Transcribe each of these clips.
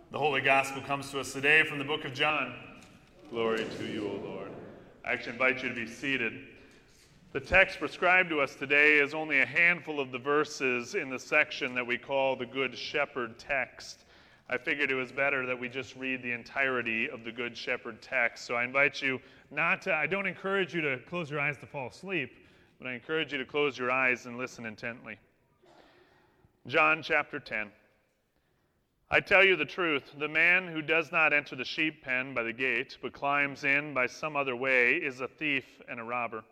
The Holy Gospel comes to us today from the book of John. Glory to you, O Lord. I actually invite you to be seated. The text prescribed to us today is only a handful of the verses in the section that we call the Good Shepherd text. I figured it was better that we just read the entirety of the Good Shepherd text. So I invite you I don't encourage you to close your eyes to fall asleep, but I encourage you to close your eyes and listen intently. John chapter 10. I tell you the truth, the man who does not enter the sheep pen by the gate, but climbs in by some other way, is a thief and a robber.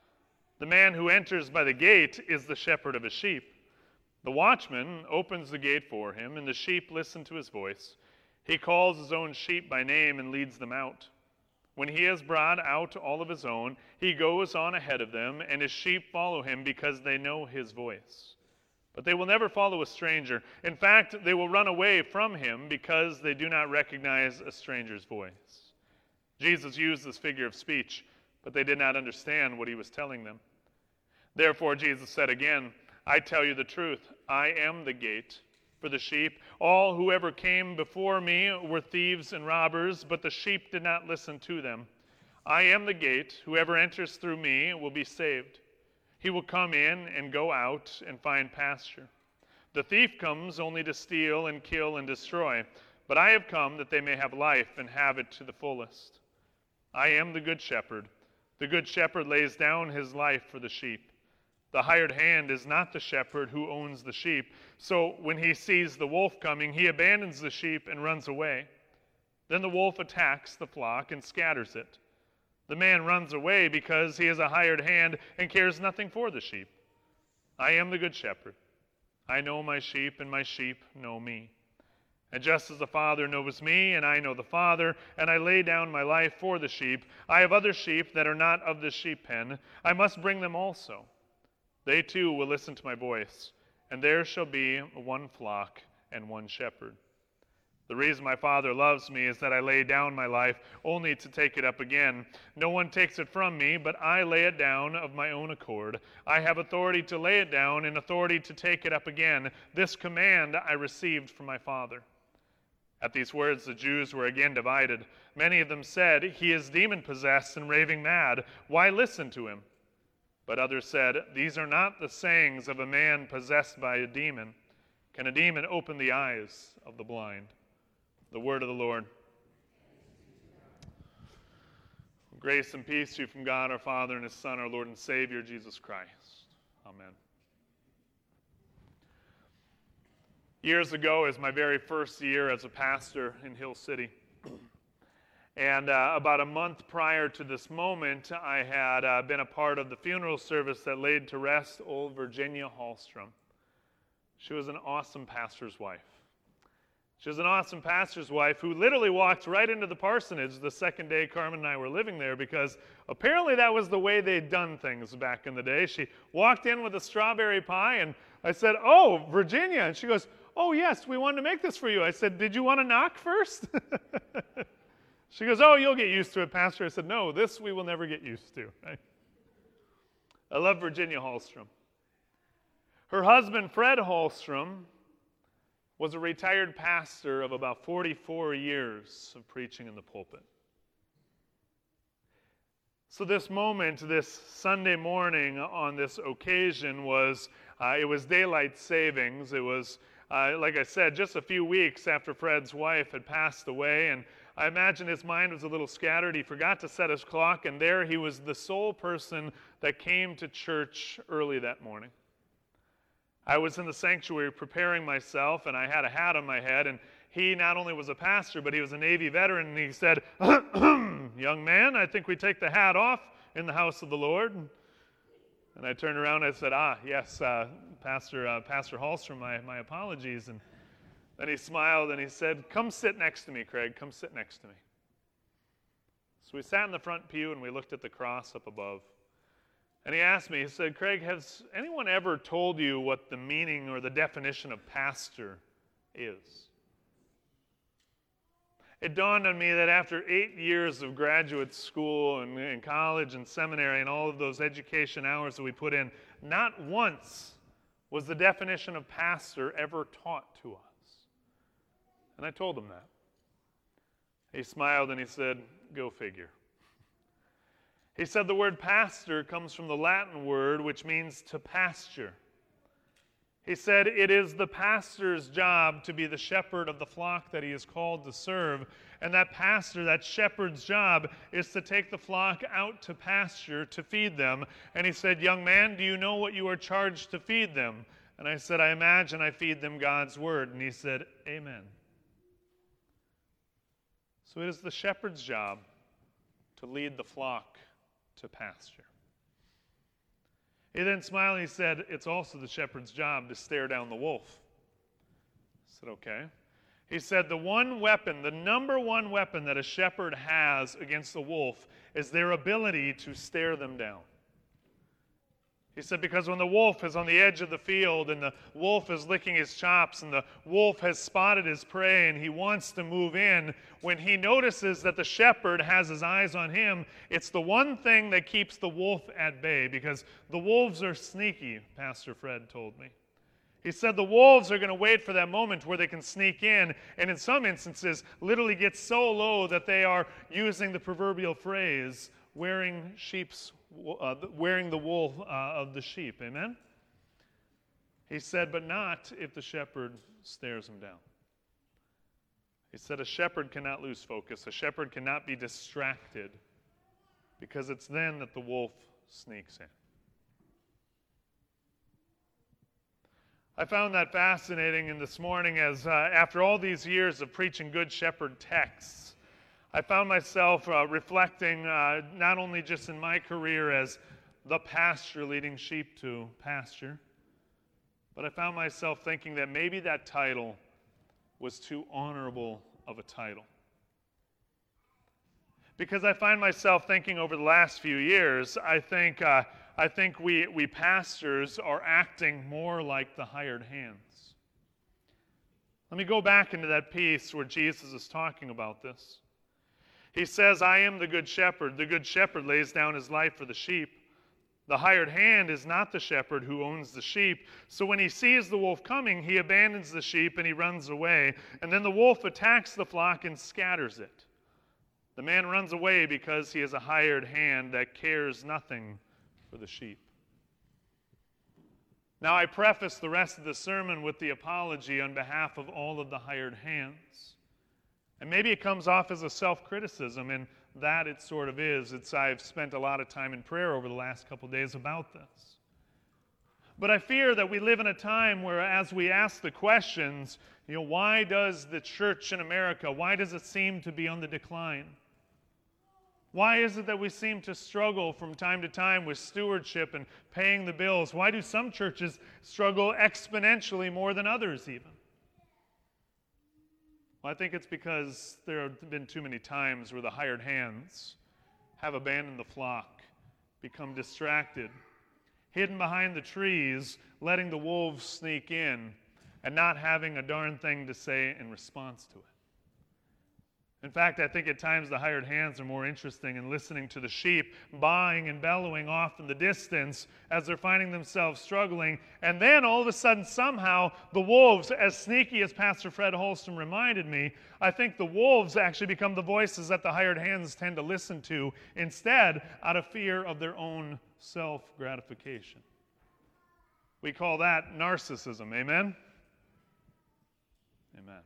The man who enters by the gate is the shepherd of his sheep. The watchman opens the gate for him, and the sheep listen to his voice. He calls his own sheep by name and leads them out. When he has brought out all of his own, he goes on ahead of them, and his sheep follow him because they know his voice. But they will never follow a stranger. In fact, they will run away from him because they do not recognize a stranger's voice. Jesus used this figure of speech, but they did not understand what he was telling them. Therefore, Jesus said again, I tell you the truth, I am the gate for the sheep. All who ever came before me were thieves and robbers, but the sheep did not listen to them. I am the gate. Whoever enters through me will be saved. He will come in and go out and find pasture. The thief comes only to steal and kill and destroy, but I have come that they may have life and have it to the fullest. I am the good shepherd. The good shepherd lays down his life for the sheep. The hired hand is not the shepherd who owns the sheep, so when he sees the wolf coming, he abandons the sheep and runs away. Then the wolf attacks the flock and scatters it. The man runs away because he is a hired hand and cares nothing for the sheep. I am the good shepherd. I know my sheep, and my sheep know me. And just as the Father knows me, and I know the Father, and I lay down my life for the sheep, I have other sheep that are not of the sheep pen. I must bring them also. They too will listen to my voice, and there shall be one flock and one shepherd. The reason my Father loves me is that I lay down my life only to take it up again. No one takes it from me, but I lay it down of my own accord. I have authority to lay it down and authority to take it up again. This command I received from my Father. At these words the Jews were again divided. Many of them said, He is demon-possessed and raving mad. Why listen to him? But others said, These are not the sayings of a man possessed by a demon. Can a demon open the eyes of the blind? The word of the Lord. Grace and peace to you from God our Father and His Son, our Lord and Savior, Jesus Christ. Amen. Years ago, is my very first year as a pastor in Hill City. And about a month prior to this moment, I had been a part of the funeral service that laid to rest old Virginia Hallstrom. She was an awesome pastor's wife. She was an awesome pastor's wife who literally walked right into the parsonage the second day Carmen and I were living there, because apparently that was the way they'd done things back in the day. She walked in with a strawberry pie, and I said, Oh, Virginia. And she goes, Oh, yes, we wanted to make this for you. I said, Did you want to knock first? She goes, Oh, you'll get used to it, Pastor. I said, No, this we will never get used to. Right? I love Virginia Hallstrom. Her husband, Fred Hallstrom, was a retired pastor of about 44 years of preaching in the pulpit. So this moment, this Sunday morning on this occasion it was daylight savings. It was, like I said, just a few weeks after Fred's wife had passed away, and I imagine his mind was a little scattered. He forgot to set his clock, and there he was, the sole person that came to church early that morning. I was in the sanctuary preparing myself, and I had a hat on my head, and he not only was a pastor, but he was a Navy veteran, and he said, Young man, I think we take the hat off in the house of the Lord. And I turned around and I said, yes, Pastor Hallstrom, my apologies. And then he smiled and he said, Come sit next to me, Craig, come sit next to me. So we sat in the front pew and we looked at the cross up above. And he asked me, he said, Craig, has anyone ever told you what the meaning or the definition of pastor is? It dawned on me that after 8 years of graduate school and college and seminary and all of those education hours that we put in, not once was the definition of pastor ever taught to us. And I told him that. He smiled and he said, "Go figure." He said the word pastor comes from the Latin word which means to pasture. He said it is the pastor's job to be the shepherd of the flock that he is called to serve. And that pastor, that shepherd's job, is to take the flock out to pasture to feed them. And he said, "Young man, do you know what you are charged to feed them?" And I said, "I imagine I feed them God's word." And he said, "Amen." So it is the shepherd's job to lead the flock to pasture. He then smiled and he said, "It's also the shepherd's job to stare down the wolf." I said, "Okay." He said, the number one weapon that a shepherd has against the wolf is their ability to stare them down. He said, because when the wolf is on the edge of the field and the wolf is licking his chops and the wolf has spotted his prey and he wants to move in, when he notices that the shepherd has his eyes on him, it's the one thing that keeps the wolf at bay, because the wolves are sneaky, Pastor Fred told me. He said the wolves are going to wait for that moment where they can sneak in, and in some instances literally get so low that they are using the proverbial phrase, wearing the wool of the sheep. Amen? He said, but not if the shepherd stares him down. He said a shepherd cannot lose focus. A shepherd cannot be distracted, because it's then that the wolf sneaks in. I found that fascinating, and this morning, as after all these years of preaching Good Shepherd texts, I found myself reflecting not only just in my career as the pastor leading sheep to pasture, but I found myself thinking that maybe that title was too honorable of a title. Because I find myself thinking over the last few years, I think we pastors are acting more like the hired hands. Let me go back into that piece where Jesus is talking about this. He says, "I am the good shepherd. The good shepherd lays down his life for the sheep. The hired hand is not the shepherd who owns the sheep. So when he sees the wolf coming, he abandons the sheep and he runs away. And then the wolf attacks the flock and scatters it. The man runs away because he is a hired hand that cares nothing for the sheep." Now, I preface the rest of the sermon with the apology on behalf of all of the hired hands. And maybe it comes off as a self-criticism, and that it sort of is. I've spent a lot of time in prayer over the last couple of days about this. But I fear that we live in a time where, as we ask the questions, why does the church in America, why does it seem to be on the decline? Why is it that we seem to struggle from time to time with stewardship and paying the bills? Why do some churches struggle exponentially more than others even? Well, I think it's because there have been too many times where the hired hands have abandoned the flock, become distracted, hidden behind the trees, letting the wolves sneak in, and not having a darn thing to say in response to it. In fact, I think at times the hired hands are more interesting in listening to the sheep baaing and bellowing off in the distance as they're finding themselves struggling. And then all of a sudden, somehow, the wolves, as sneaky as Pastor Fred Holstrom reminded me, I think the wolves actually become the voices that the hired hands tend to listen to instead, out of fear of their own self-gratification. We call that narcissism. Amen? Amen.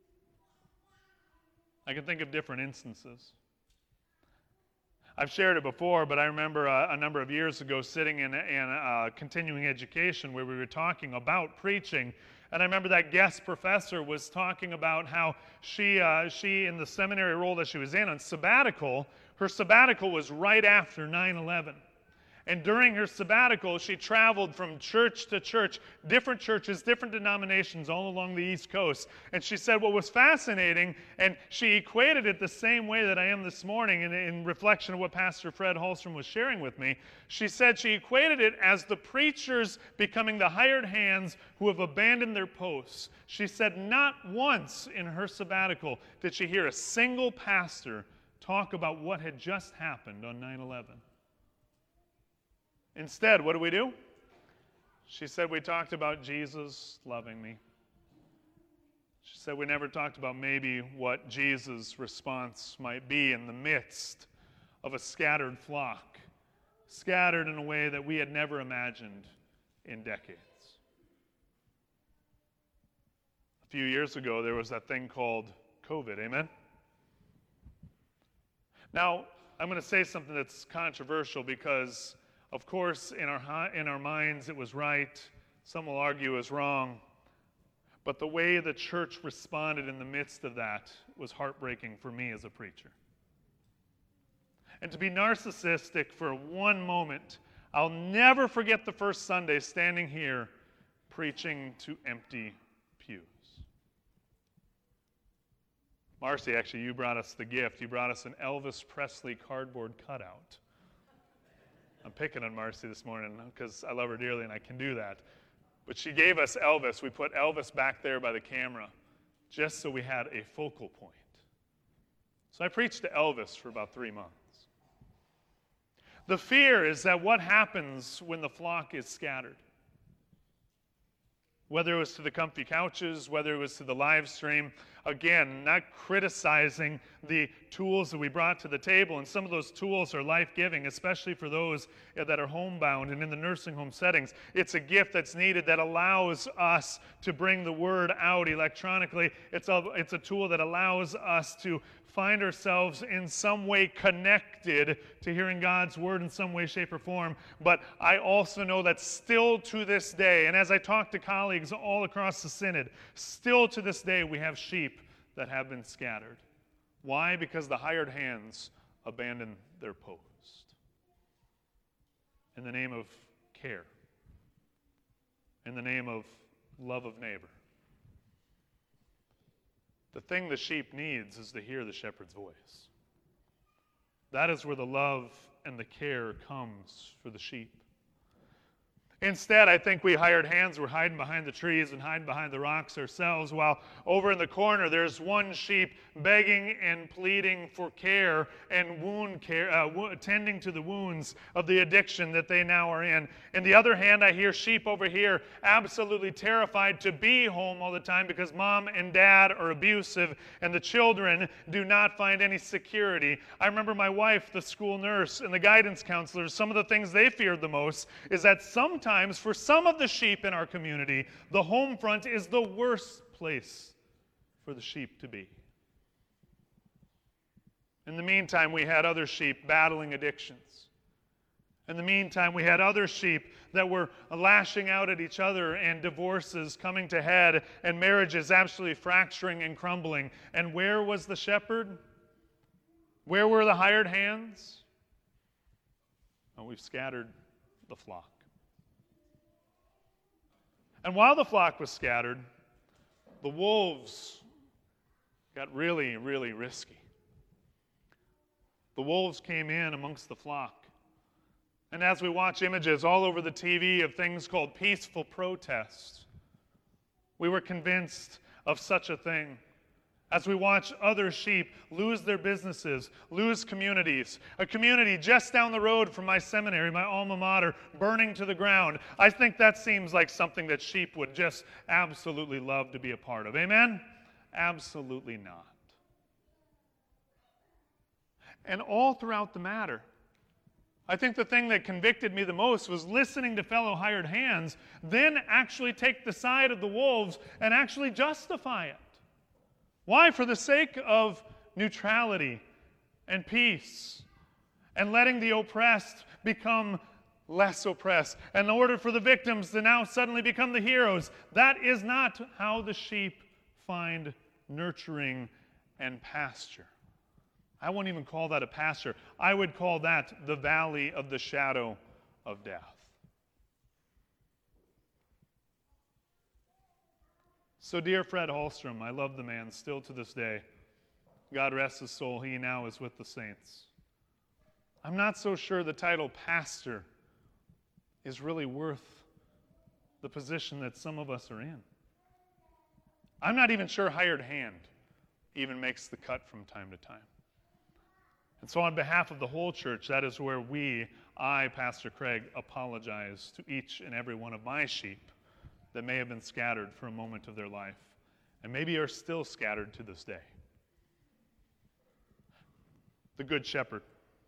I can think of different instances. I've shared it before, but I remember a number of years ago sitting in continuing education where we were talking about preaching, and I remember that guest professor was talking about how she in the seminary role that she was in on sabbatical, her sabbatical was right after 9/11. And during her sabbatical, she traveled from church to church, different churches, different denominations all along the East Coast. And she said what was fascinating, and she equated it the same way that I am this morning in reflection of what Pastor Fred Holstrom was sharing with me. She said she equated it as the preachers becoming the hired hands who have abandoned their posts. She said not once in her sabbatical did she hear a single pastor talk about what had just happened on 9/11. Instead, what do? She said, we talked about Jesus loving me. She said we never talked about maybe what Jesus' response might be in the midst of a scattered flock, scattered in a way that we had never imagined in decades. A few years ago, there was that thing called COVID, amen? Now, I'm going to say something that's controversial because, of course, in our minds it was right. Some will argue it was wrong. But the way the church responded in the midst of that was heartbreaking for me as a preacher. And to be narcissistic for one moment, I'll never forget the first Sunday standing here preaching to empty pews. Marcy, actually, you brought us the gift. You brought us an Elvis Presley cardboard cutout. I'm picking on Marcy this morning because I love her dearly and I can do that. But she gave us Elvis. We put Elvis back there by the camera just so we had a focal point. So I preached to Elvis for about 3 months. The fear is that what happens when the flock is scattered? Whether it was to the comfy couches, whether it was to the live stream, again, not criticizing the tools that we brought to the table, and some of those tools are life-giving, especially for those that are homebound and in the nursing home settings. It's a gift that's needed that allows us to bring the word out electronically. It's a tool that allows us to find ourselves in some way connected to hearing God's word in some way, shape, or form. But I also know that still to this day, and as I talk to colleagues all across the synod, still to this day we have sheep that have been scattered. Why? Because the hired hands abandon their post. In the name of care. In the name of love of neighbor. The thing the sheep needs is to hear the shepherd's voice. That is where the love and the care comes for the sheep. Instead, I think we hired hands were hiding behind the trees and hiding behind the rocks ourselves, while over in the corner there's one sheep begging and pleading for care and wound care, tending to the wounds of the addiction that they now are in. In the other hand, I hear sheep over here absolutely terrified to be home all the time because mom and dad are abusive and the children do not find any security. I remember my wife, the school nurse, and the guidance counselors, some of the things they feared the most is that sometimes for some of the sheep in our community, the home front is the worst place for the sheep to be. In the meantime, we had other sheep battling addictions. In the meantime, we had other sheep that were lashing out at each other and divorces coming to head and marriages absolutely fracturing and crumbling. And where was the shepherd? Where were the hired hands? Oh, we've scattered the flock. And while the flock was scattered, the wolves got really, really risky. The wolves came in amongst the flock. And as we watch images all over the TV of things called peaceful protests, we were convinced of such a thing. As we watch other sheep lose their businesses, lose communities, a community just down the road from my seminary, my alma mater, burning to the ground, I think that seems like something that sheep would just absolutely love to be a part of. Amen? Absolutely not. And all throughout the matter, I think the thing that convicted me the most was listening to fellow hired hands then actually take the side of the wolves and actually justify it. Why? For the sake of neutrality and peace and letting the oppressed become less oppressed and in order for the victims to now suddenly become the heroes. That is not how the sheep find nurturing and pasture. I wouldn't even call that a pasture. I would call that the valley of the shadow of death. So dear Fred Hallstrom, I love the man still to this day. God rest his soul, he now is with the saints. I'm not so sure the title pastor is really worth the position that some of us are in. I'm not even sure hired hand even makes the cut from time to time. And so on behalf of the whole church, that is where I, Pastor Craig, apologize to each and every one of my sheep that may have been scattered for a moment of their life. and maybe are still scattered to this day. The Good Shepherd.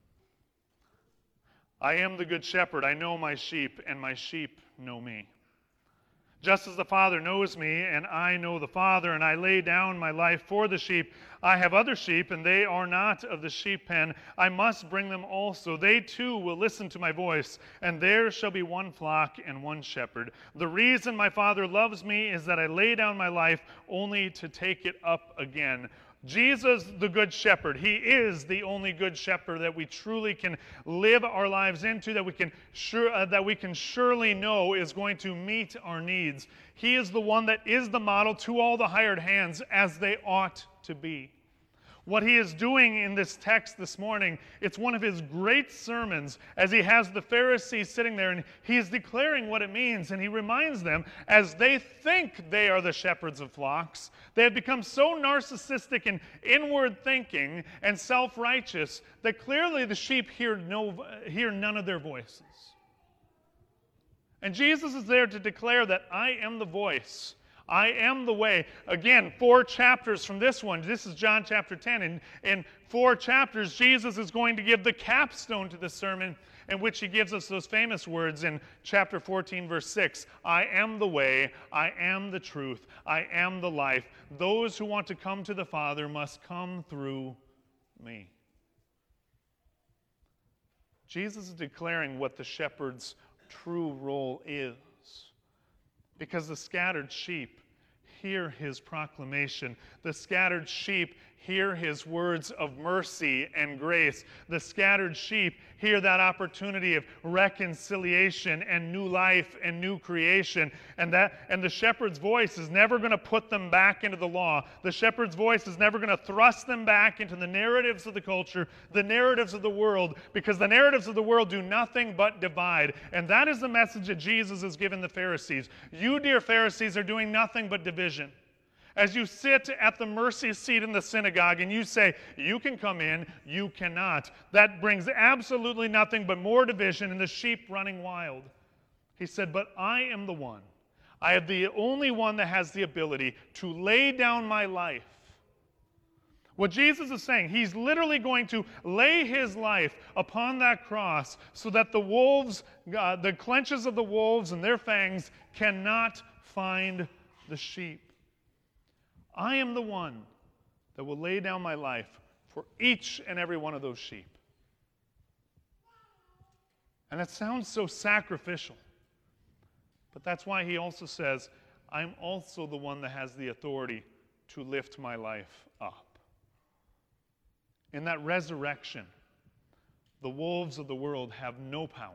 I am the Good Shepherd. I know my sheep, and my sheep know me. Just as the Father knows me, and I know the Father, and I lay down my life for the sheep. I have other sheep, and they are not of the sheep pen. I must bring them also. They too will listen to my voice, and there shall be one flock and one shepherd. The reason my Father loves me is that I lay down my life only to take it up again. Jesus, the Good Shepherd, He is the only Good Shepherd that we truly can live our lives into, that we can surely know is going to meet our needs. He is the one that is the model to all the hired hands, as they ought to be. What He is doing in this text this morning, it's one of His great sermons, as He has the Pharisees sitting there, and He is declaring what it means, and He reminds them, as they think they are the shepherds of flocks, they have become so narcissistic and inward thinking and self-righteous that clearly the sheep hear none of their voices. And Jesus is there to declare that I am the voice. I am the way. Again, 4 chapters from this one. This is John chapter 10. And in 4 chapters, Jesus is going to give the capstone to the sermon, in which He gives us those famous words in chapter 14, verse 6. I am the way, I am the truth, I am the life. Those who want to come to the Father must come through me. Jesus is declaring what the shepherd's true role is. Because the scattered sheep hear His proclamation. The scattered sheep hear His words of mercy and grace. The scattered sheep hear that opportunity of reconciliation and new life and new creation. And the shepherd's voice is never going to put them back into the law. The shepherd's voice is never going to thrust them back into the narratives of the culture, the narratives of the world, because the narratives of the world do nothing but divide. And that is the message that Jesus has given the Pharisees. You, dear Pharisees, are doing nothing but division. As you sit at the mercy seat in the synagogue and you say, you can come in, you cannot. That brings absolutely nothing but more division and the sheep running wild. He said, but I am the one. I am the only one that has the ability to lay down my life. What Jesus is saying, He's literally going to lay His life upon that cross so that the wolves, the clenches of the wolves and their fangs cannot find the sheep. I am the one that will lay down my life for each and every one of those sheep. And that sounds so sacrificial. But that's why He also says, I'm also the one that has the authority to lift my life up. In that resurrection, the wolves of the world have no power.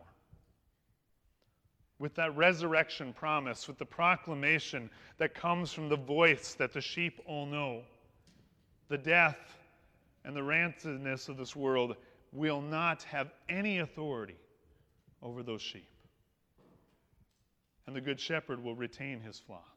With that resurrection promise, with the proclamation that comes from the voice that the sheep all know, the death and the rancidness of this world will not have any authority over those sheep. And the Good Shepherd will retain His flock.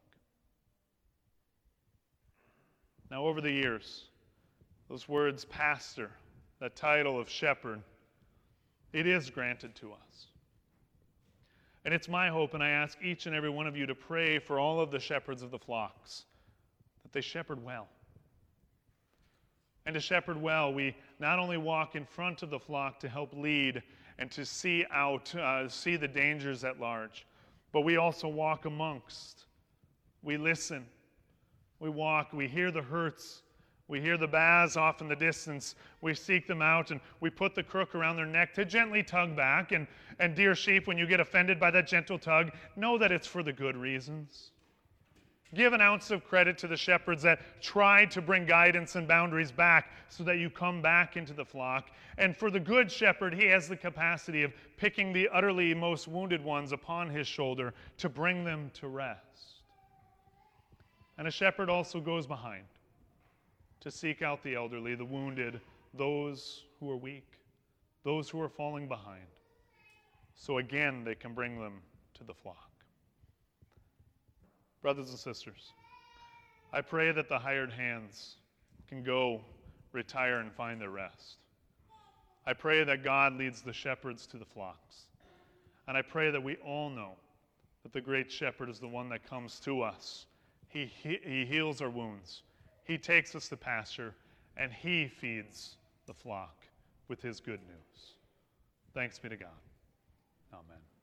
Now, over the years, those words, pastor, that title of shepherd, it is granted to us. And it's my hope, and I ask each and every one of you to pray for all of the shepherds of the flocks, that they shepherd well. And to shepherd well, we not only walk in front of the flock to help lead and to see the dangers at large, but we also walk amongst. We listen. We walk. We hear the hurts. We hear the baths off in the distance. We seek them out, and we put the crook around their neck to gently tug back. And dear sheep, when you get offended by that gentle tug, know that it's for the good reasons. Give an ounce of credit to the shepherds that tried to bring guidance and boundaries back so that you come back into the flock. And for the Good Shepherd, He has the capacity of picking the utterly most wounded ones upon His shoulder to bring them to rest. And a shepherd also goes behind to seek out the elderly, the wounded, those who are weak, those who are falling behind. So again, they can bring them to the flock. Brothers and sisters, I pray that the hired hands can go, retire, and find their rest. I pray that God leads the shepherds to the flocks. And I pray that we all know that the great shepherd is the one that comes to us. He heals our wounds. He takes us to pasture, and he feeds the flock with his good news. Thanks be to God. Amen.